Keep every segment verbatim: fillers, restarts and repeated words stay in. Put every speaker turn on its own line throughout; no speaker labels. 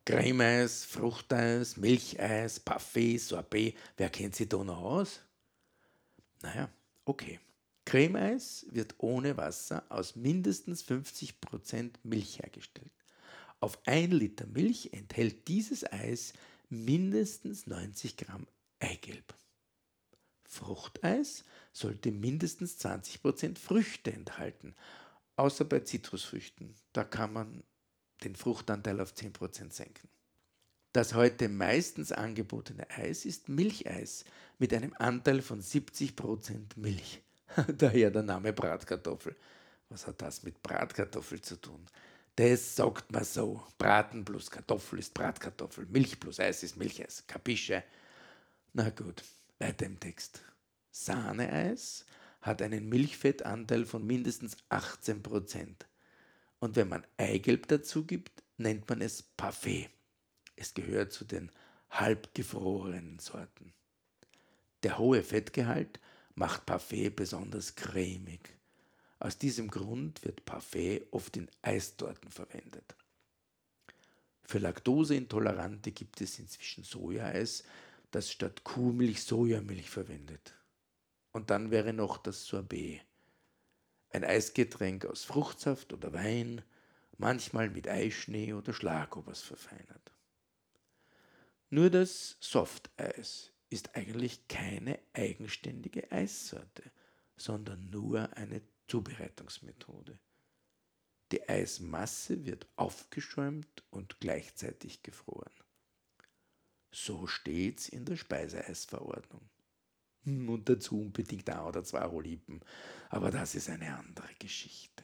Cremeeis, Fruchteis, Milcheis, Parfait, Sorbet. Wer kennt sich da noch aus? Naja, okay. Cremeeis wird ohne Wasser aus mindestens fünfzig Prozent Milch hergestellt. Auf ein Liter Milch enthält dieses Eis mindestens neunzig Gramm Eigelb. Fruchteis sollte mindestens zwanzig Prozent Früchte enthalten, außer bei Zitrusfrüchten. Da kann man den Fruchtanteil auf zehn Prozent senken. Das heute meistens angebotene Eis ist Milcheis mit einem Anteil von siebzig Prozent Milch. Daher der Name Bratkartoffel. Was hat das mit Bratkartoffel zu tun? Das sagt man so. Braten plus Kartoffel ist Bratkartoffel. Milch plus Eis ist Milcheis. Kapische? Na gut, weiter im Text. Sahneeis hat einen Milchfettanteil von mindestens achtzehn Prozent. Und wenn man Eigelb dazu gibt, nennt man es Parfait. Es gehört zu den halbgefrorenen Sorten. Der hohe Fettgehalt macht Parfait besonders cremig. Aus diesem Grund wird Parfait oft in Eistorten verwendet. Für Laktoseintolerante gibt es inzwischen Sojaeis, das statt Kuhmilch Sojamilch verwendet. Und dann wäre noch das Sorbet. Ein Eisgetränk aus Fruchtsaft oder Wein, manchmal mit Eischnee oder Schlagobers verfeinert. Nur das Softeis ist eigentlich keine eigenständige Eissorte, sondern nur eine Zubereitungsmethode. Die Eismasse wird aufgeschäumt und gleichzeitig gefroren. So steht's in der Speiseeisverordnung. Und dazu unbedingt ein oder zwei Oliven, aber das ist eine andere Geschichte.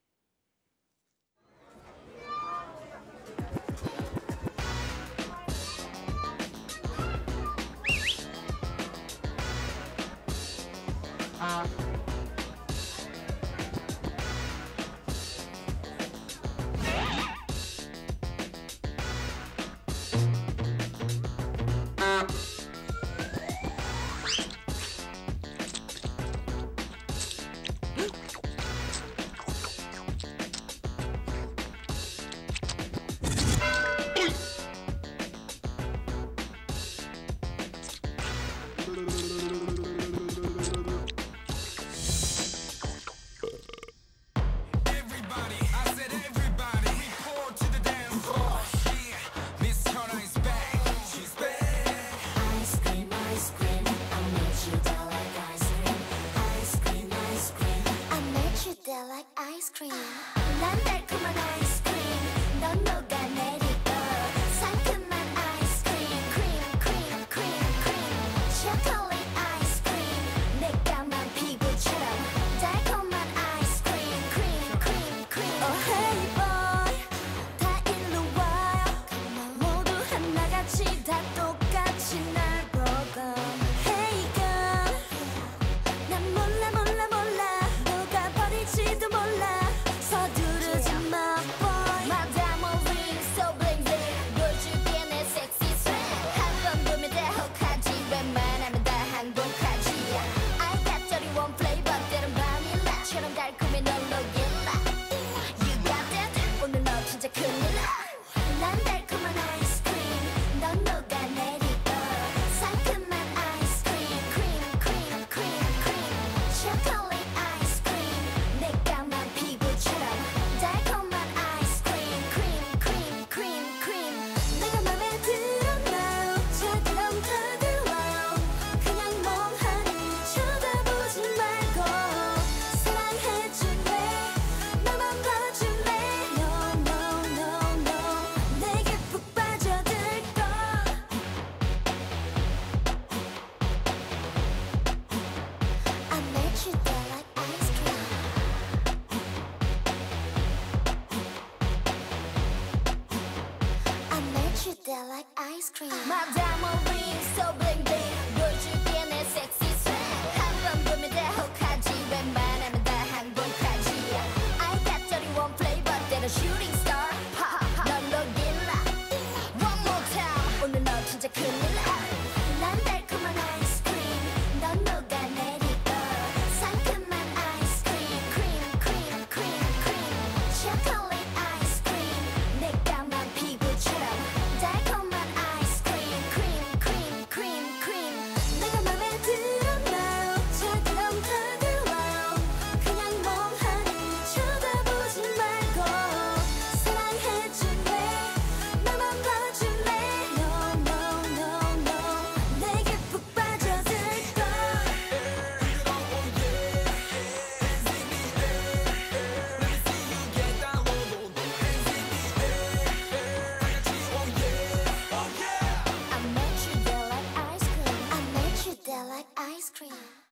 like ice cream. 난 달콤한 아이스크림. 넌 녹아내리고 상큼한 아이스크림. 크림, 크림, 크림, 크림. 초콜릿 아이스크림. 내 까만 피부처럼 달콤한 아이스크림. 크림, 크림, 크림. Oh hey boy, 다 일로 와요. 모두 하나같이 다 똑같이 날 보고. Hey girl, 난 몰라 몰라 몰라. 지도 몰라 서두르지 마 boy 마담 ring so bling bling 보여줄게 내 섹시 swag 한 번 보면 다 혹하지 웬만하면 다 한복하지 I got thirty-one flavor 때론 바닐라처럼 달콤해 널 녹일라 You got that 오늘 너 진짜 큰일 난 달콤한 아이스크림 넌 녹아내리고 상큼한 아이스크림 크림 크림 크림 크림 초콜릿 like ice cream. My diamond ring so bling bling.